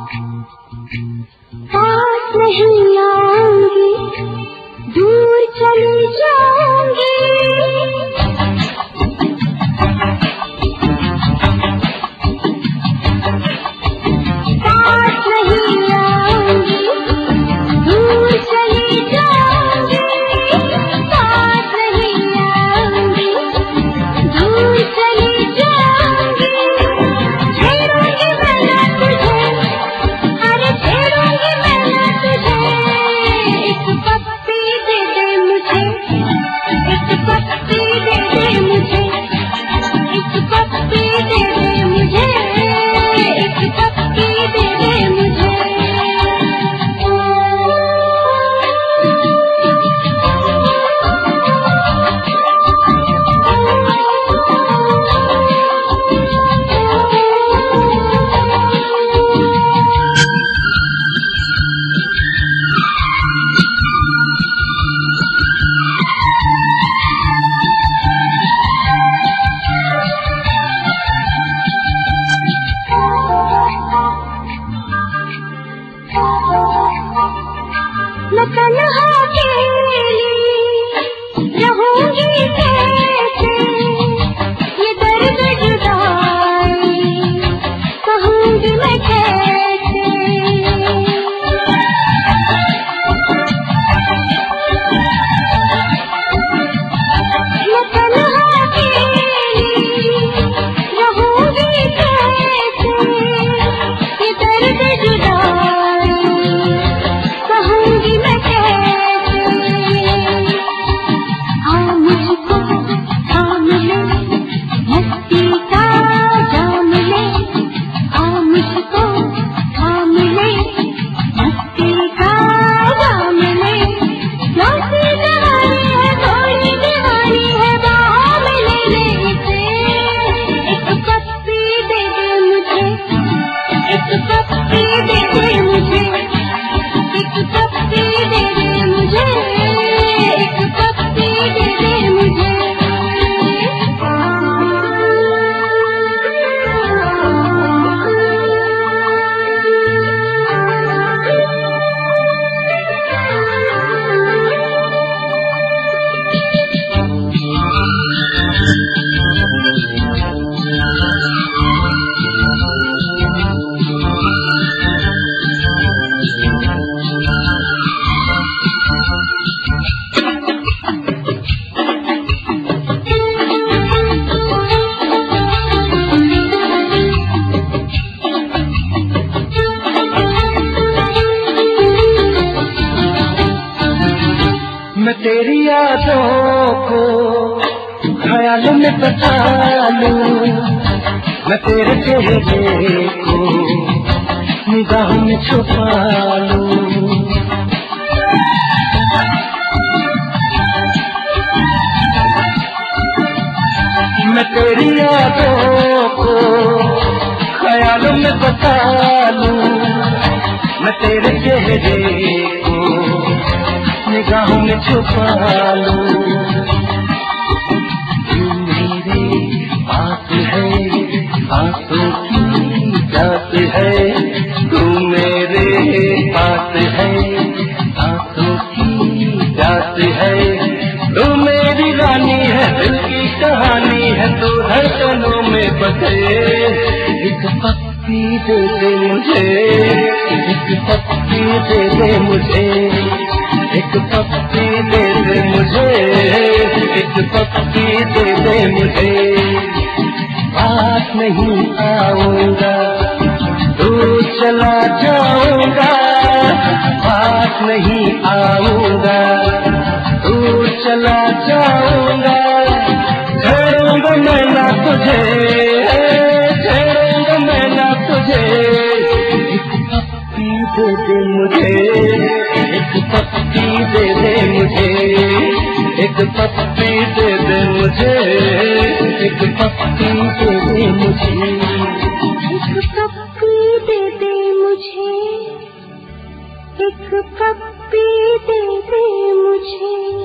पास नहीं आऊंगी, दूर चली जाऊंगी। पास नहीं आऊंगी, दूर चली जाऊंगी। पास नहीं आऊंगी, दूर चली जाऊंगी। छेड़ूंगी मैं ना तुझे, अरे छेड़ूंगी मैं ना तुझे। एक पप्पी दे दे मुझे, एक पप्पी दे दे मुझे, एक पप्पी दे दे मुझे, एक पप्पी दे दे मुझे। मैं तन्हा अकेली रहूंगी कैसे, ये दर्द जुदाई कहूंगी मैं कैसे। मैं तन्हा अकेली रहूंगी कैसे, ये दर्द जुदाई कहूंगी मैं कैसे। हाँ मुझको थाम ले, मस्ती का जाम ले। हाँ मुझको थाम ले, मस्ती का जाम ले। प्यासी जवानी है, थोड़ी दीवानी है, बाहों में ले ले इसे। एक पप्पी दे दे मुझे, एक पप्पी दे दे मुझे, एक पप्पी दे दे मुझे, एक पप्पी दे दे मुझे। मैं तेरी यादों को ख्यालों में बसा लूं, मैं तेरे चेहरे को निगाहों में छुपा लूं। मैं तेरी यादों को ख्यालों में बसा लूं, मैं तेरे चेहरे को निगाहों में छुपा लूं। तू मेरे पास है, आंसू की जात है। तू मेरे पास है, आंसू की जात है। तू मेरी रानी है, दिल की कहानी है, तू धड़कनों में बसे। एक पप्पी दे दे मुझे, एक पप्पी दे दे मुझे, एक पप्पी दे दे मुझे, एक पप्पी दे दे मुझे। पास नहीं आऊंगा, दूर चला जाऊंगा। पास नहीं आऊंगा, दूर चला जाऊंगा। छेड़ूंगा मैं ना तुझे, छेड़ूंगा मैं ना तुझे। एक पप्पी दे दे मुझे, एक पप्पी दे दे मुझे, एक पप्पी दे दे मुझे, एक पप्पी दे दे मुझे, एक पप्पी दे दे मुझे, एक पप्पी दे दे मुझे।